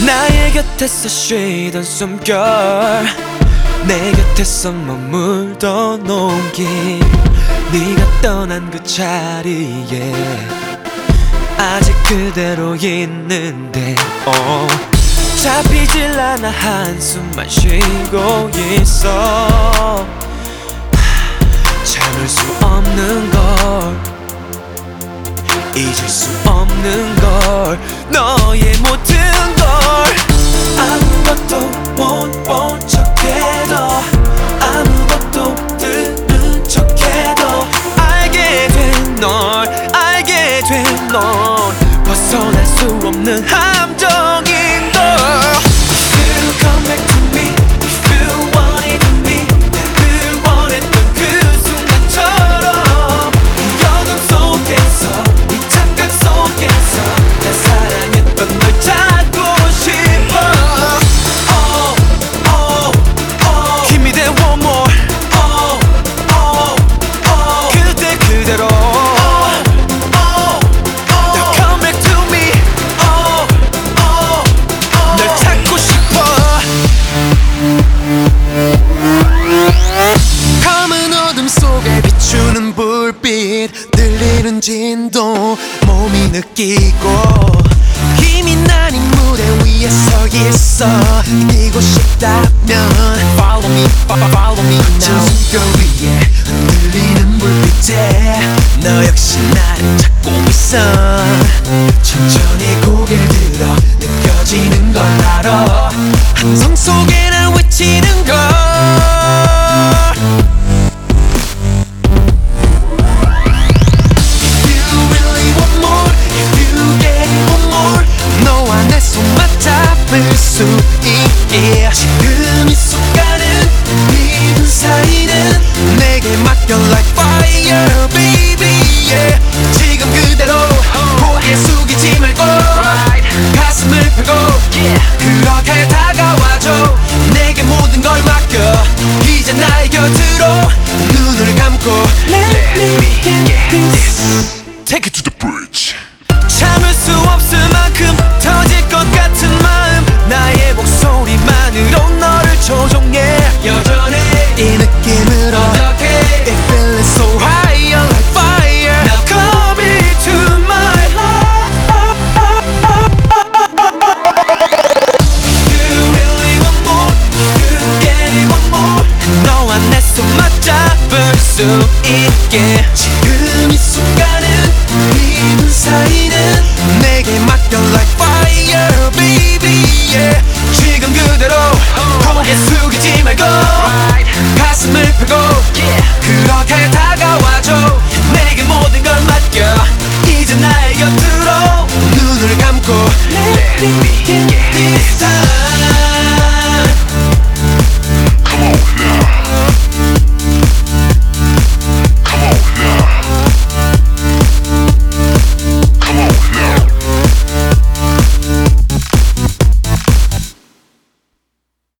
나의 곁에서 쉬던 숨결, 내 곁에서 머물던 온기, 네가 떠난 그 자리에 아직 그대로 있는데 잡히질 않아 한숨만 쉬고 있어. 참을 수 없는 걸, 잊을 수 없는 걸, 너의 모든 걸. 아무것도 못 본 척해도, 아무것도 들은 척해도 알게 된 널, 알게 된 넌 벗어날 수 없는 함정인 걸. You come back to me if you wanted me. 늘 원했던 그 순간처럼 이 어둠 속에서, 이 착각 속에서 날 사랑했던 널 찾고 싶어. Oh, oh, oh. Give me that one more. Oh, oh, oh. 그대 그대로. Now come back to me. Oh, oh, oh. 널 찾고 싶어. 검은 어둠 속에 비추는 불빛, 들리는 진동 몸이 느끼고, 힘이 나는 무대 위에 서 있어. 이기고 싶다면 Follow me, follow me now. 숨결 위에 흔들리는 불빛에 너 역시 나를 찾고 있어. 천천히 고개를 들어 느껴지는 걸 알아. 함성 속에 날 외치는 걸. 잡을 수 있게 지금 이 순간은 믿은 사이는 내게 맡겨 like fire baby yeah. 지금 그대로 고개 숙이지 말고 가슴을 펴고 그렇게 다가와줘. 내게 모든 걸 맡겨 이제 나의 곁으로 눈을 감고 Let me get this. Take it to the bridge. 참을 수 없을 만큼 터질 것 같은 마음, 나의 목소리만으로 너를 조종해. 여전해 이 느낌을 어떻게 It feeling so high like fire. Now come into my heart. You really want more, you get it want more. 너와 내 손 맞잡을 수 있게 지금 이 순간은 믿은 사이는 내게 맡겨 like fire baby yeah. 지금 그대로 고개 숙이지 말고 가슴을 펴고 그렇게 다가와줘. 내게 모든 걸 맡겨 이제 나의 곁으로 눈을 감고 Let me get this time.